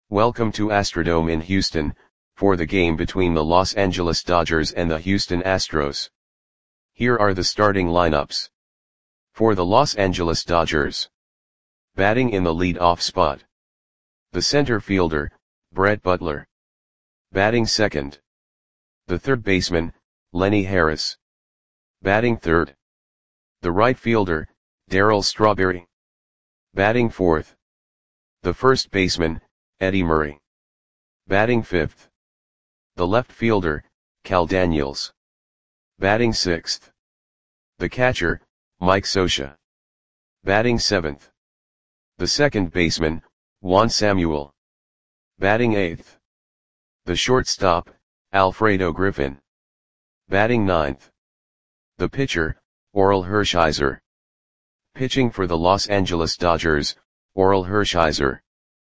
Welcome to Astrodome in Houston, for the game between the Los Angeles Dodgers and the Houston Astros. Here are the starting lineups. For the Los Angeles Dodgers. Batting in the lead-off spot. The center fielder, Brett Butler. Batting second. The third baseman, Lenny Harris. Batting third. The right fielder, Darryl Strawberry. Batting fourth. The first baseman, Eddie Murray. Batting fifth. The left fielder, Cal Daniels. Batting sixth. The catcher, Mike Scioscia. Batting seventh. The second baseman, Juan Samuel. Batting eighth. The shortstop, Alfredo Griffin. Batting ninth. The pitcher, Orel Hershiser. Pitching for the Los Angeles Dodgers, Orel Hershiser.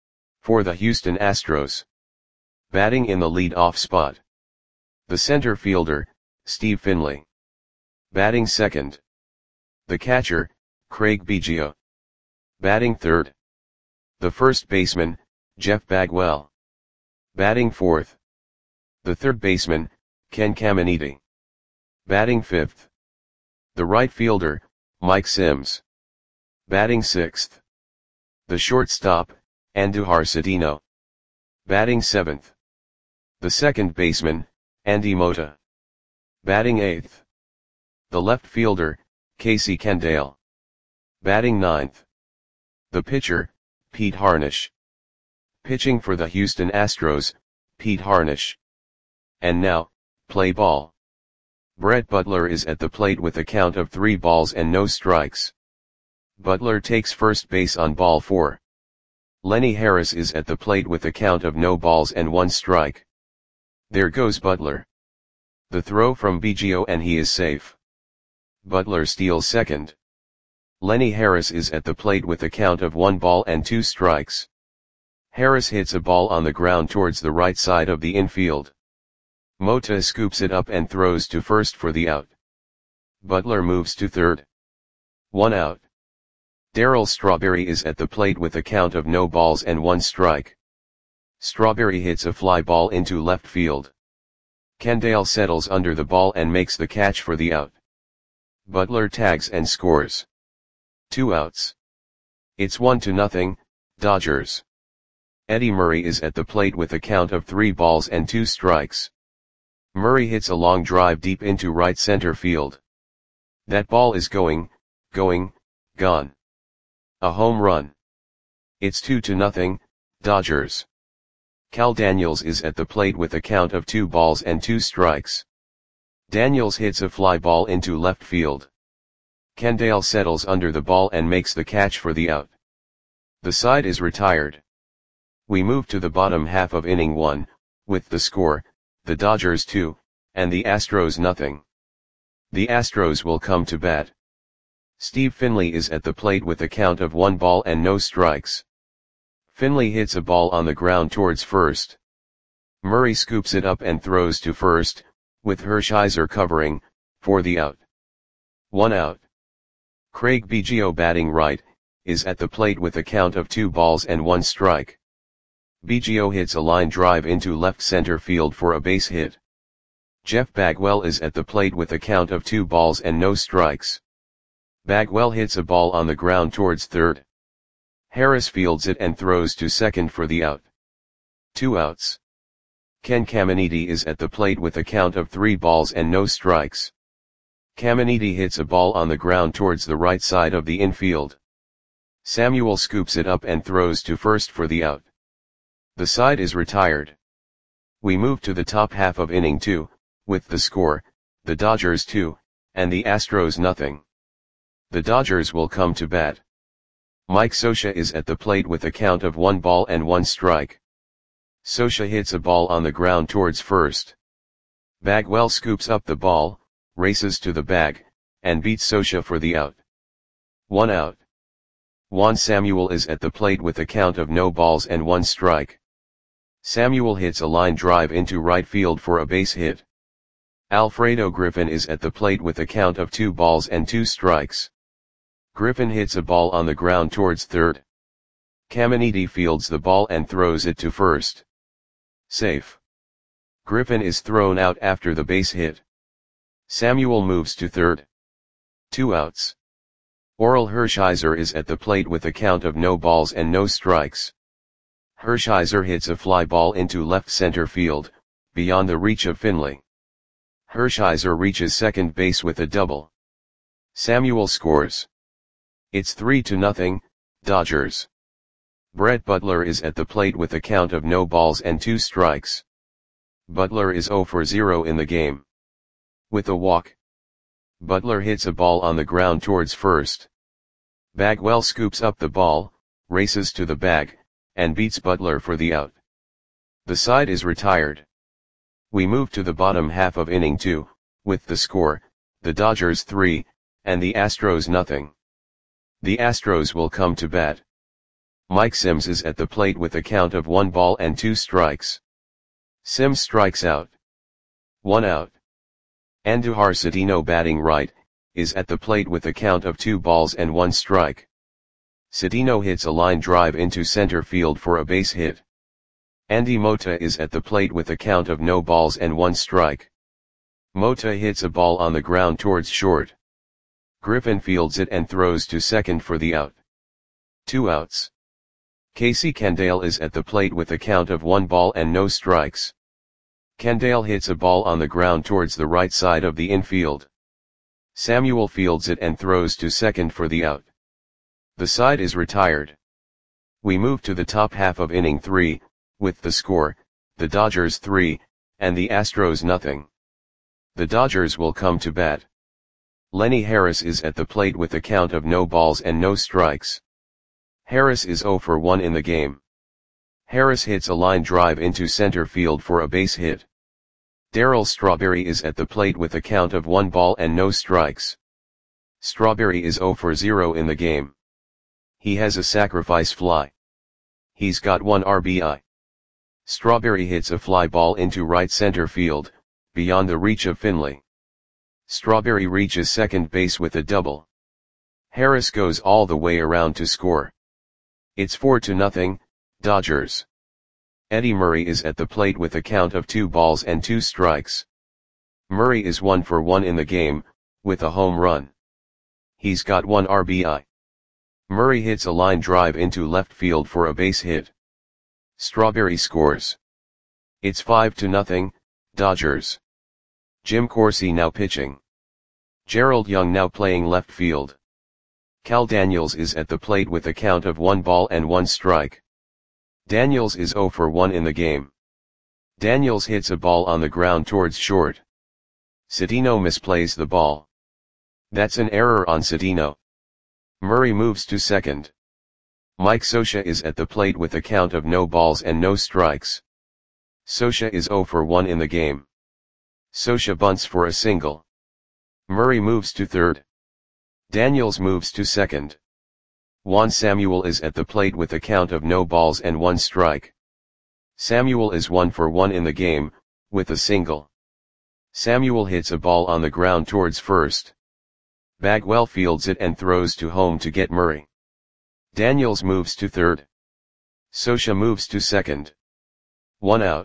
For the Houston Astros. Batting in the lead-off spot. The center fielder, Steve Finley. Batting second. The catcher, Craig Biggio. Batting third. The first baseman, Jeff Bagwell. Batting fourth. The third baseman, Ken Caminiti. Batting fifth. The right fielder, Mike Sims. Batting sixth. The shortstop, Andujar Cedeno. Batting seventh. The second baseman, Andy Mota. Batting eighth. The left fielder, Casey Candaele. Batting ninth. The pitcher, Pete Harnisch. Pitching for the Houston Astros, Pete Harnisch. And now, play ball. Brett Butler is at the plate with a count of 3 balls and no strikes. Butler takes first base on ball 4. Lenny Harris is at the plate with a count of no balls and 1 strike. There goes Butler. The throw from Biggio and he is safe. Butler steals second. Lenny Harris is at the plate with a count of 1 ball and 2 strikes. Harris hits a ball on the ground towards the right side of the infield. Mota scoops it up and throws to first for the out. Butler moves to third. 1 out. Darryl Strawberry is at the plate with a count of no balls and 1 strike. Strawberry hits a fly ball into left field. Candaele settles under the ball and makes the catch for the out. Butler tags and scores. 2 outs. It's 1-0, Dodgers. Eddie Murray is at the plate with a count of 3 balls and 2 strikes. Murray hits a long drive deep into right center field. That ball is gone. A home run. It's 2-0, Dodgers. Cal Daniels is at the plate with a count of 2 balls and 2 strikes. Daniels hits a fly ball into left field. Candaele settles under the ball and makes the catch for the out. The side is retired. We move to the bottom half of inning 1, with the score, the Dodgers 2, and the Astros nothing. The Astros will come to bat. Steve Finley is at the plate with a count of 1 ball and no strikes. Finley hits a ball on the ground towards first. Murray scoops it up and throws to first, with Hershiser covering, for the out. 1 out. Craig Biggio batting right, is at the plate with a count of 2 balls and 1 strike. Biggio hits a line drive into left center field for a base hit. Jeff Bagwell is at the plate with a count of 2 balls and no strikes. Bagwell hits a ball on the ground towards third. Harris fields it and throws to second for the out. 2 outs. Ken Caminiti is at the plate with a count of 3 balls and no strikes. Caminiti hits a ball on the ground towards the right side of the infield. Samuel scoops it up and throws to first for the out. The side is retired. We move to the top half of inning 2, with the score, the Dodgers 2, and the Astros nothing. The Dodgers will come to bat. Mike Scioscia is at the plate with a count of 1 ball and 1 strike. Scioscia hits a ball on the ground towards first. Bagwell scoops up the ball, races to the bag, and beats Scioscia for the out. 1 out. Juan Samuel is at the plate with a count of no balls and 1 strike. Samuel hits a line drive into right field for a base hit. Alfredo Griffin is at the plate with a count of 2 balls and 2 strikes. Griffin hits a ball on the ground towards third. Caminiti fields the ball and throws it to first. Safe. Griffin is thrown out after the base hit. Samuel moves to third. 2 outs. Orel Hershiser is at the plate with a count of no balls and no strikes. Hershiser hits a fly ball into left center field, beyond the reach of Finley. Hershiser reaches second base with a double. Samuel scores. It's 3-0, Dodgers. Brett Butler is at the plate with a count of no balls and 2 strikes. Butler is 0 for 0 in the game. With a walk, Butler hits a ball on the ground towards first. Bagwell scoops up the ball, races to the bag, and beats Butler for the out. The side is retired. We move to the bottom half of inning 2, with the score, the Dodgers 3, and the Astros nothing. The Astros will come to bat. Mike Sims is at the plate with a count of 1 ball and 2 strikes. Sims strikes out. 1 out. Andujar Cedeno, batting right, is at the plate with a count of 2 balls and 1 strike. Cedeno hits a line drive into center field for a base hit. Andy Mota is at the plate with a count of no balls and 1 strike. Mota hits a ball on the ground towards short. Griffin fields it and throws to second for the out. 2 outs. Casey Candale is at the plate with a count of 1 ball and no strikes. Candale hits a ball on the ground towards the right side of the infield. Samuel fields it and throws to second for the out. The side is retired. We move to the top half of inning 3, with the score, the Dodgers 3, and the Astros nothing. The Dodgers will come to bat. Lenny Harris is at the plate with a count of no balls and no strikes. Harris is 0 for 1 in the game. Harris hits a line drive into center field for a base hit. Darryl Strawberry is at the plate with a count of 1 ball and no strikes. Strawberry is 0 for 0 in the game. He has a sacrifice fly. He's got 1 RBI. Strawberry hits a fly ball into right center field, beyond the reach of Finley. Strawberry reaches second base with a double. Harris goes all the way around to score. It's 4-0, Dodgers. Eddie Murray is at the plate with a count of 2 balls and 2 strikes. Murray is 1 for 1 in the game, with a home run. He's got 1 RBI. Murray hits a line drive into left field for a base hit. Strawberry scores. It's 5-0, Dodgers. Jim Corsi now pitching. Gerald Young now playing left field. Cal Daniels is at the plate with a count of 1 ball and 1 strike. Daniels is 0 for 1 in the game. Daniels hits a ball on the ground towards short. Cedeno misplays the ball. That's an error on Cedeno. Murray moves to second. Mike Scioscia is at the plate with a count of no balls and no strikes. Scioscia is 0 for 1 in the game. Scioscia bunts for a single. Murray moves to third. Daniels moves to second. Juan Samuel is at the plate with a count of no balls and 1 strike. Samuel is 1 for 1 in the game, with a single. Samuel hits a ball on the ground towards first. Bagwell fields it and throws to home to get Murray. Daniels moves to third. Scioscia moves to second. 1 out.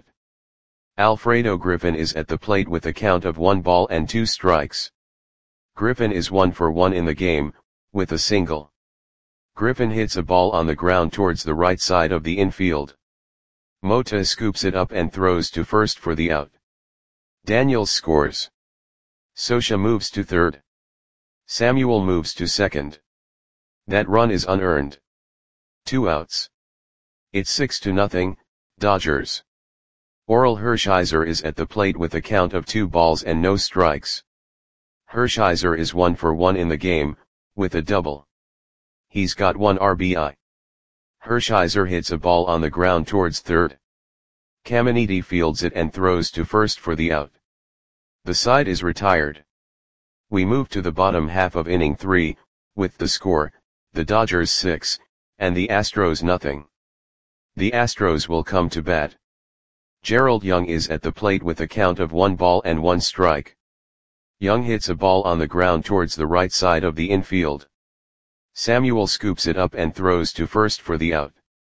Alfredo Griffin is at the plate with a count of 1 ball and 2 strikes. Griffin is 1 for 1 in the game, with a single. Griffin hits a ball on the ground towards the right side of the infield. Mota scoops it up and throws to first for the out. Daniels scores. Scioscia moves to third. Samuel moves to second. That run is unearned. 2 outs. It's 6-0, Dodgers. Orel Hershiser is at the plate with a count of 2 balls and no strikes. Hershiser is 1 for 1 in the game, with a double. He's got 1 RBI. Hershiser hits a ball on the ground towards third. Caminiti fields it and throws to first for the out. The side is retired. We move to the bottom half of inning 3, with the score, the Dodgers 6, and the Astros nothing. The Astros will come to bat. Gerald Young is at the plate with a count of 1 ball and 1 strike. Young hits a ball on the ground towards the right side of the infield. Samuel scoops it up and throws to first for the out.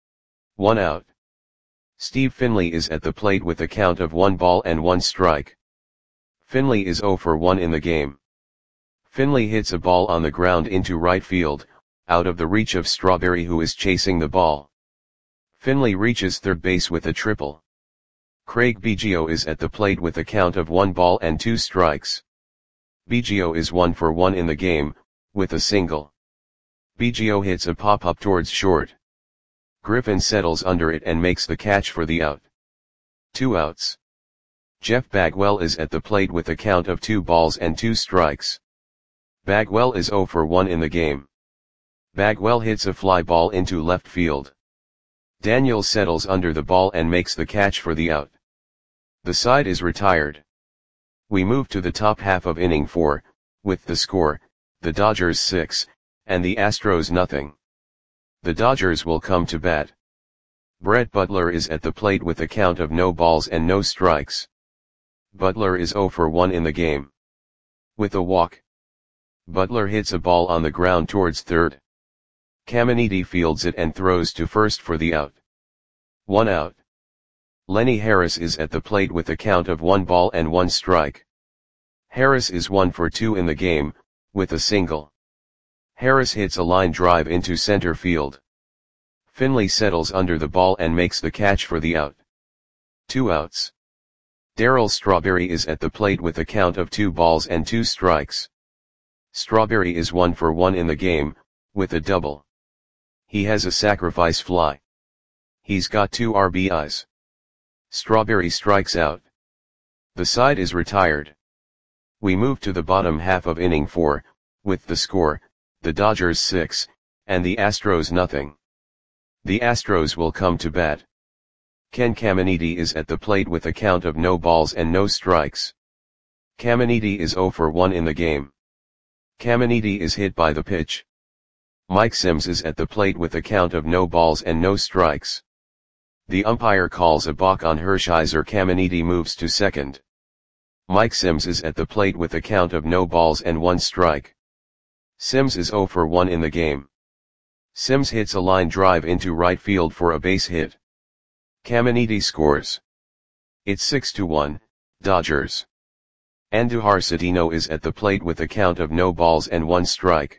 1 out. Steve Finley is at the plate with a count of 1 ball and 1 strike. Finley is 0 for 1 in the game. Finley hits a ball on the ground into right field, out of the reach of Strawberry, who is chasing the ball. Finley reaches third base with a triple. Craig Biggio is at the plate with a count of 1 ball and 2 strikes. Biggio is 1 for 1 in the game, with a single. Biggio hits a pop-up towards short. Griffin settles under it and makes the catch for the out. 2 outs. Jeff Bagwell is at the plate with a count of 2 balls and 2 strikes. Bagwell is 0 for 1 in the game. Bagwell hits a fly ball into left field. Daniels settles under the ball and makes the catch for the out. The side is retired. We move to the top half of inning 4, with the score, the Dodgers 6, and the Astros nothing. The Dodgers will come to bat. Brett Butler is at the plate with a count of no balls and no strikes. Butler is 0 for 1 in the game. With a walk. Butler hits a ball on the ground towards third. Caminiti fields it and throws to first for the out. 1 out. Lenny Harris is at the plate with a count of 1 ball and 1 strike. Harris is 1 for 2 in the game, with a single. Harris hits a line drive into center field. Finley settles under the ball and makes the catch for the out. 2 outs. Darryl Strawberry is at the plate with a count of 2 balls and 2 strikes. Strawberry is 1 for 1 in the game, with a double. He has a sacrifice fly. He's got 2 RBIs. Strawberry strikes out. The side is retired. We move to the bottom half of inning 4, with the score, the Dodgers 6, and the Astros nothing. The Astros will come to bat. Ken Caminiti is at the plate with a count of no balls and no strikes. Caminiti is 0 for 1 in the game. Caminiti is hit by the pitch. Mike Sims is at the plate with a count of no balls and no strikes. The umpire calls a balk on Hershiser. Caminiti moves to second. Mike Sims is at the plate with a count of no balls and 1 strike. Sims is 0 for 1 in the game. Sims hits a line drive into right field for a base hit. Caminiti scores. It's 6-1, Dodgers. Andujar Cedeno is at the plate with a count of no balls and 1 strike.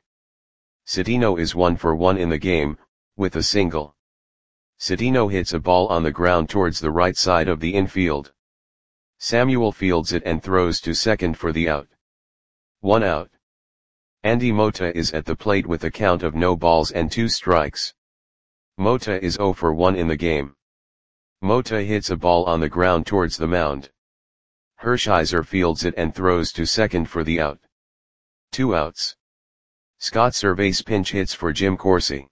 Cedeno is 1 for 1 in the game, with a single. Cedeno hits a ball on the ground towards the right side of the infield. Samuel fields it and throws to second for the out. 1 out. Andy Mota is at the plate with a count of no balls and 2 strikes. Mota is 0 for 1 in the game. Mota hits a ball on the ground towards the mound. Hershiser fields it and throws to second for the out. 2 outs. Scott Servais pinch hits for Jim Corsi.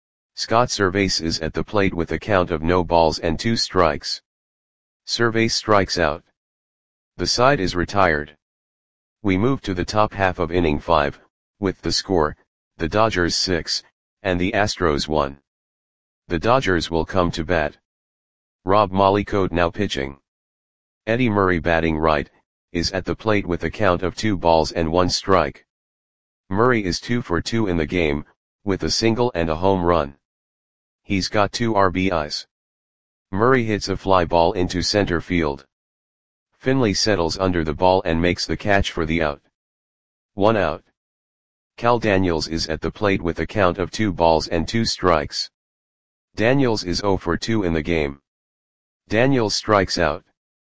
Scott Servais is at the plate with a count of no balls and 2 strikes. Servais strikes out. The side is retired. We move to the top half of inning 5, with the score, the Dodgers 6, and the Astros 1. The Dodgers will come to bat. Rob Mollicoat now pitching. Eddie Murray batting right, is at the plate with a count of 2 balls and 1 strike. Murray is 2 for 2 in the game, with a single and a home run. He's got 2 RBIs. Murray hits a fly ball into center field. Finley settles under the ball and makes the catch for the out. 1 out. Cal Daniels is at the plate with a count of 2 balls and 2 strikes. Daniels is 0 for 2 in the game. Daniels strikes out.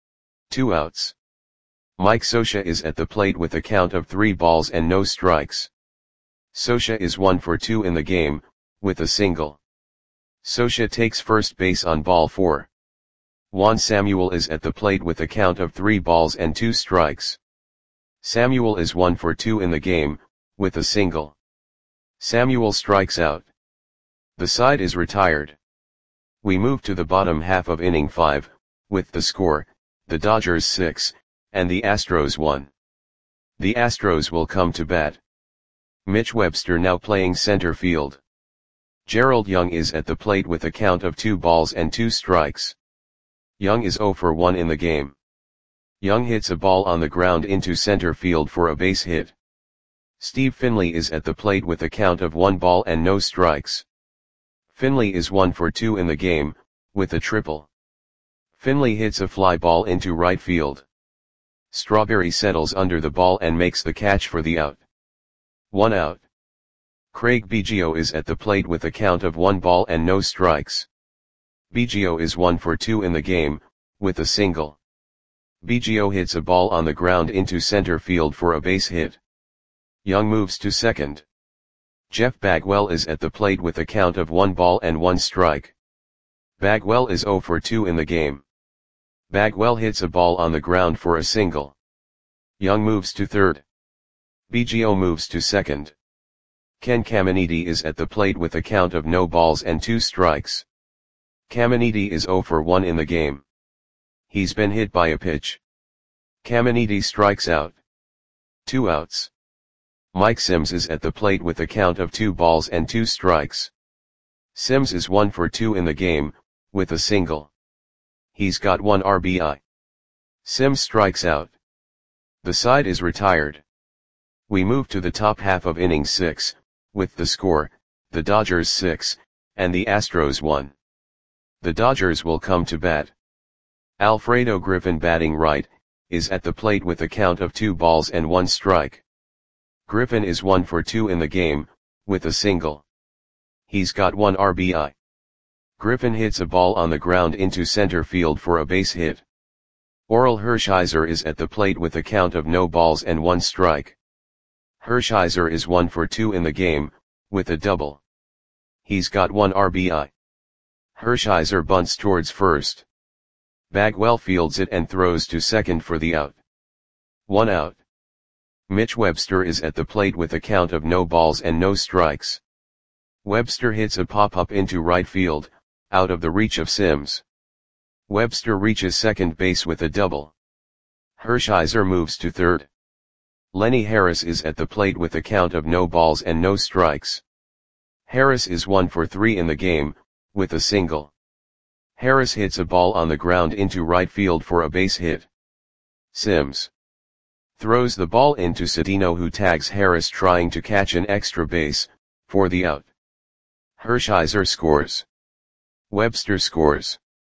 2 outs. Mike Scioscia is at the plate with a count of 3 balls and no strikes. Scioscia is 1 for 2 in the game, with a single. Scioscia takes first base on ball 4. Juan Samuel is at the plate with a count of 3 balls and 2 strikes. Samuel is 1 for 2 in the game, with a single. Samuel strikes out. The side is retired. We move to the bottom half of inning 5, with the score, the Dodgers 6, and the Astros 1. The Astros will come to bat. Mitch Webster now playing center field. Gerald Young is at the plate with a count of 2 balls and 2 strikes. Young is 0 for 1 in the game. Young hits a ball on the ground into center field for a base hit. Steve Finley is at the plate with a count of 1 ball and no strikes. Finley is 1 for 2 in the game, with a triple. Finley hits a fly ball into right field. Strawberry settles under the ball and makes the catch for the out. 1 out. Craig Biggio is at the plate with a count of 1 ball and no strikes. Biggio is 1 for 2 in the game, with a single. Biggio hits a ball on the ground into center field for a base hit. Young moves to second. Jeff Bagwell is at the plate with a count of 1 ball and 1 strike. Bagwell is 0 for 2 in the game. Bagwell hits a ball on the ground for a single. Young moves to third. Biggio moves to second. Ken Caminiti is at the plate with a count of no balls and 2 strikes. Caminiti is 0 for 1 in the game. He's been hit by a pitch. Caminiti strikes out. 2 outs. Mike Sims is at the plate with a count of 2 balls and 2 strikes. Sims is 1 for 2 in the game, with a single. He's got 1 RBI. Sims strikes out. The side is retired. We move to the top half of inning 6, with the score, the Dodgers 6, and the Astros 1. The Dodgers will come to bat. Alfredo Griffin, batting right, is at the plate with a count of 2 balls and 1 strike. Griffin is 1 for 2 in the game, with a single. He's got 1 RBI. Griffin hits a ball on the ground into center field for a base hit. Orel Hershiser is at the plate with a count of no balls and 1 strike. Hershiser is 1 for 2 in the game, with a double. He's got 1 RBI. Hershiser bunts towards first. Bagwell fields it and throws to second for the out. 1 out. Mitch Webster is at the plate with a count of no balls and no strikes. Webster hits a pop-up into right field, out of the reach of Sims. Webster reaches second base with a double. Hershiser moves to third. Lenny Harris is at the plate with a count of no balls and no strikes. Harris is 1 for 3 in the game, with a single. Harris hits a ball on the ground into right field for a base hit. Sims throws the ball into Sedino, who tags Harris trying to catch an extra base, for the out. Hershiser scores. Webster scores.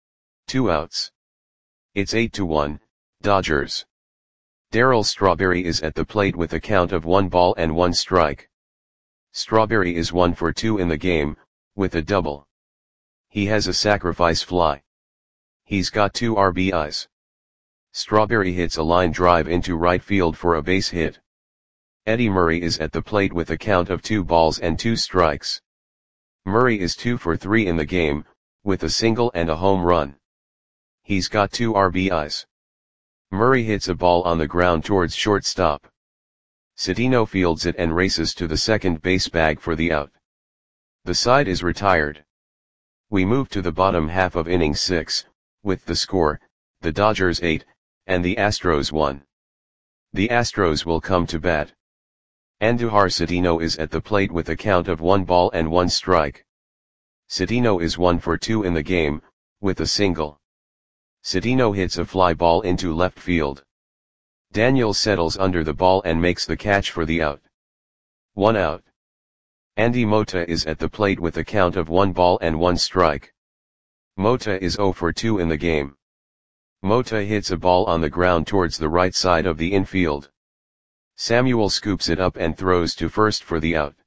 2 outs. It's 8-1, Dodgers. Darryl Strawberry is at the plate with a count of 1 ball and 1 strike. Strawberry is 1 for 2 in the game, with a double. He has a sacrifice fly. He's got 2 RBIs. Strawberry hits a line drive into right field for a base hit. Eddie Murray is at the plate with a count of 2 balls and 2 strikes. Murray is 2 for 3 in the game, with a single and a home run. He's got 2 RBIs. Murray hits a ball on the ground towards shortstop. Sedino fields it and races to the second base bag for the out. The side is retired. We move to the bottom half of inning 6, with the score, the Dodgers 8, and the Astros 1. The Astros will come to bat. Andujar Sedino is at the plate with a count of 1 ball and 1 strike. Sedino is 1 for 2 in the game, with a single. Sedino hits a fly ball into left field. Daniels settles under the ball and makes the catch for the out. 1 out. Andy Mota is at the plate with a count of 1 ball and 1 strike. Mota is 0 for 2 in the game. Mota hits a ball on the ground towards the right side of the infield. Samuel scoops it up and throws to first for the out.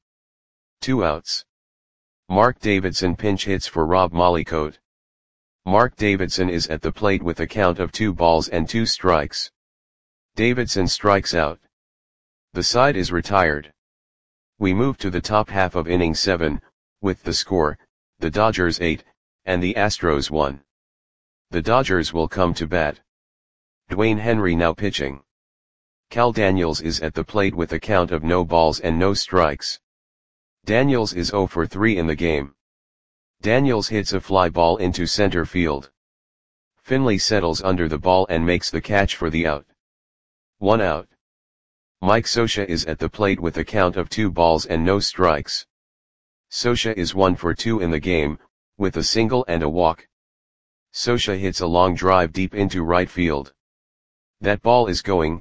2 outs. Mark Davidson pinch hits for Rob Mollycote. Mark Davidson is at the plate with a count of 2 balls and 2 strikes. Davidson strikes out. The side is retired. We move to the top half of inning 7, with the score, the Dodgers 8, and the Astros 1. The Dodgers will come to bat. Dwayne Henry now pitching. Cal Daniels is at the plate with a count of no balls and no strikes. Daniels is 0 for 3 in the game. Daniels hits a fly ball into center field. Finley settles under the ball and makes the catch for the out. 1 out. Mike Scioscia is at the plate with a count of 2 balls and no strikes. Scioscia is 1 for 2 in the game, with a single and a walk. Scioscia hits a long drive deep into right field. That ball is gone.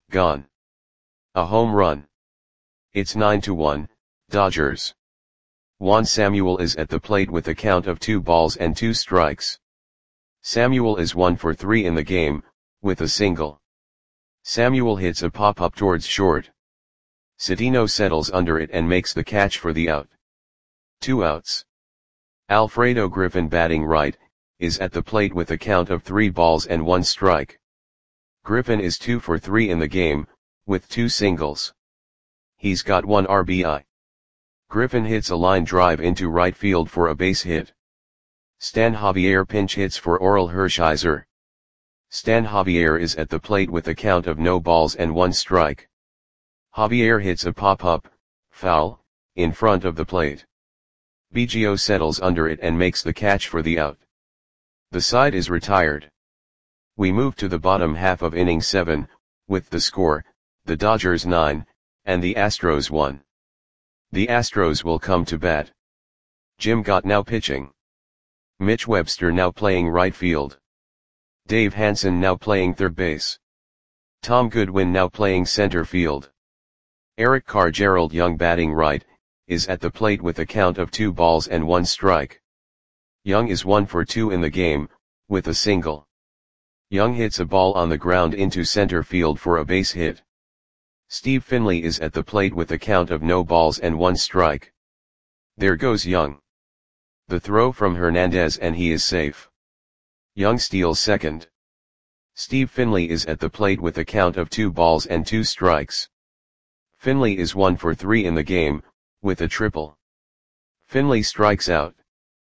A home run. It's 9-1, Dodgers. Juan Samuel is at the plate with a count of 2 balls and 2 strikes. Samuel is 1 for 3 in the game, with a single. Samuel hits a pop-up towards short. Cedeno settles under it and makes the catch for the out. 2 outs. Alfredo Griffin, batting right, is at the plate with a count of 3 balls and 1 strike. Griffin is 2 for 3 in the game, with 2 singles. He's got 1 RBI. Griffin hits a line drive into right field for a base hit. Stan Javier pinch hits for Orel Hershiser. Stan Javier is at the plate with a count of no balls and 1 strike. Javier hits a pop-up, foul, in front of the plate. Biggio settles under it and makes the catch for the out. The side is retired. We move to the bottom half of inning 7, with the score, the Dodgers 9, and the Astros 1. The Astros will come to bat. Jim Gott now pitching. Mitch Webster now playing right field. Dave Hansen now playing third base. Tom Goodwin now playing center field. Eric Carr Gerald Young, batting right, is at the plate with a count of 2 balls and 1 strike. Young is 1 for 2 in the game, with a single. Young hits a ball on the ground into center field for a base hit. Steve Finley is at the plate with a count of no balls and 1 strike. There goes Young. The throw from Hernandez and he is safe. Young steals second. Steve Finley is at the plate with a count of 2 balls and 2 strikes. Finley is 1 for 3 in the game, with a triple. Finley strikes out.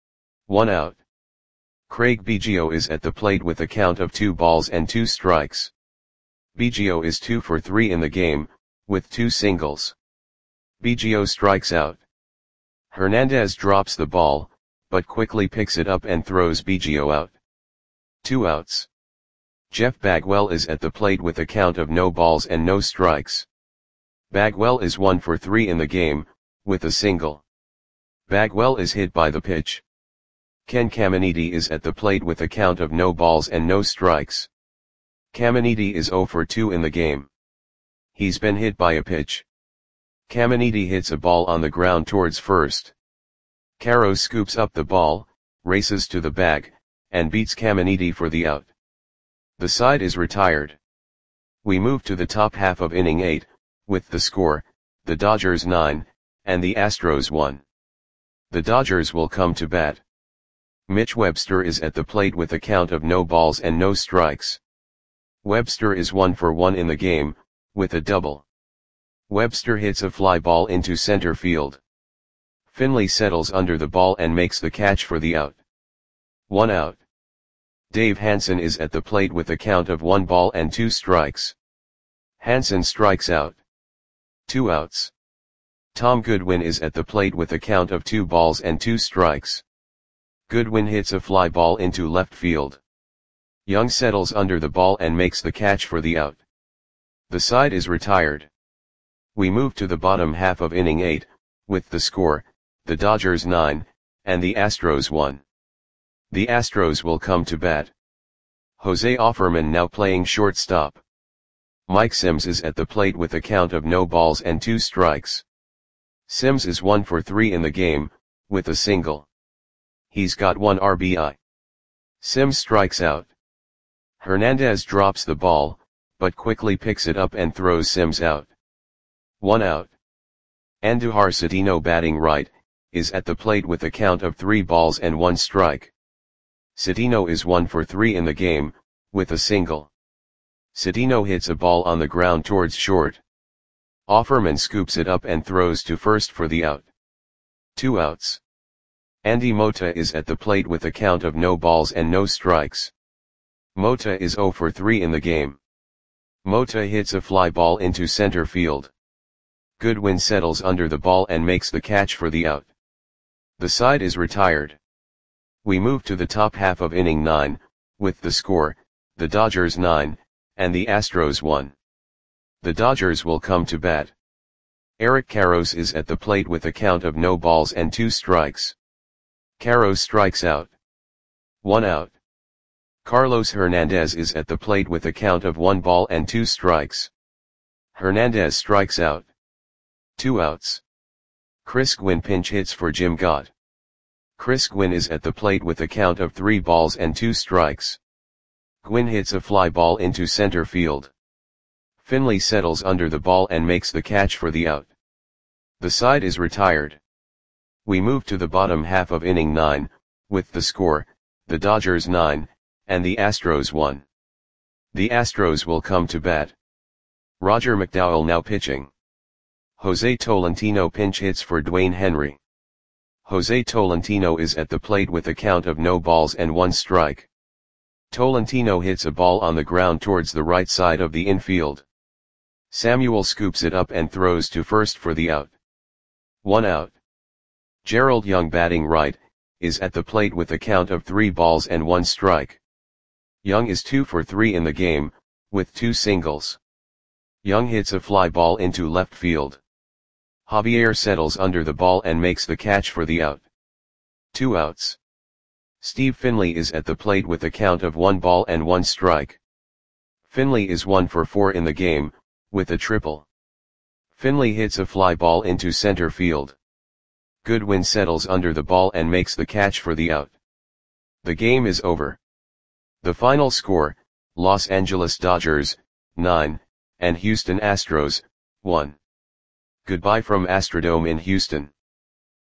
1 out. Craig Biggio is at the plate with a count of 2 balls and 2 strikes. Biggio is 2 for 3 in the game, with 2 singles. Biggio strikes out. Hernandez drops the ball, but quickly picks it up and throws Biggio out. 2 outs. Jeff Bagwell is at the plate with a count of no balls and no strikes. Bagwell is 1 for 3 in the game, with a single. Bagwell is hit by the pitch. Ken Caminiti is at the plate with a count of no balls and no strikes. Caminiti is 0 for 2 in the game. He's been hit by a pitch. Caminiti hits a ball on the ground towards first. Caro scoops up the ball, races to the bag, and beats Caminiti for the out. The side is retired. We move to the top half of inning 8, with the score, the Dodgers 9, and the Astros 1. The Dodgers will come to bat. Mitch Webster is at the plate with a count of no balls and no strikes. Webster is 1 for 1 in the game, with a double. Webster hits a fly ball into center field. Finley settles under the ball and makes the catch for the out. 1 out. Dave Hansen is at the plate with a count of 1 ball and 2 strikes. Hansen strikes out. 2 outs. Tom Goodwin is at the plate with a count of 2 balls and 2 strikes. Goodwin hits a fly ball into left field. Young settles under the ball and makes the catch for the out. The side is retired. We move to the bottom half of inning 8, with the score, the Dodgers 9, and the Astros 1. The Astros will come to bat. Jose Offerman now playing shortstop. Mike Sims is at the plate with a count of no balls and 2 strikes. Sims is 1 for 3 in the game, with a single. He's got 1 RBI. Sims strikes out. Hernandez drops the ball, but quickly picks it up and throws Sims out. 1 out. Andujar Cedeno, batting right, is at the plate with a count of 3 balls and 1 strike. Cedeno is 1 for 3 in the game, with a single. Cedeno hits a ball on the ground towards short. Offerman scoops it up and throws to first for the out. 2 outs. Andy Mota is at the plate with a count of no balls and no strikes. Mota is 0 for 3 in the game. Mota hits a fly ball into center field. Goodwin settles under the ball and makes the catch for the out. The side is retired. We move to the top half of inning 9, with the score, the Dodgers 9, and the Astros 1. The Dodgers will come to bat. Eric Karros is at the plate with a count of no balls and 2 strikes. Karros strikes out. 1 out. Carlos Hernandez is at the plate with a count of 1 ball and 2 strikes. Hernandez strikes out. 2 outs. Chris Gwynn pinch hits for Jim Gott. Chris Gwynn is at the plate with a count of 3 balls and 2 strikes. Gwynn hits a fly ball into center field. Finley settles under the ball and makes the catch for the out. The side is retired. We move to the bottom half of inning 9, with the score, the Dodgers 9, and the Astros 1. The Astros will come to bat. Roger McDowell now pitching. Jose Tolentino pinch hits for Dwayne Henry. Jose Tolentino is at the plate with a count of no balls and 1 strike. Tolentino hits a ball on the ground towards the right side of the infield. Samuel scoops it up and throws to first for the out. 1 out. Gerald Young batting right, is at the plate with a count of 3 balls and 1 strike. Young is 2 for 3 in the game, with 2 singles. Young hits a fly ball into left field. Javier settles under the ball and makes the catch for the out. 2 outs. Steve Finley is at the plate with a count of 1 ball and 1 strike. Finley is 1 for 4 in the game, with a triple. Finley hits a fly ball into center field. Goodwin settles under the ball and makes the catch for the out. The game is over. The final score, Los Angeles Dodgers, 9, and Houston Astros, 1. Goodbye from Astrodome in Houston.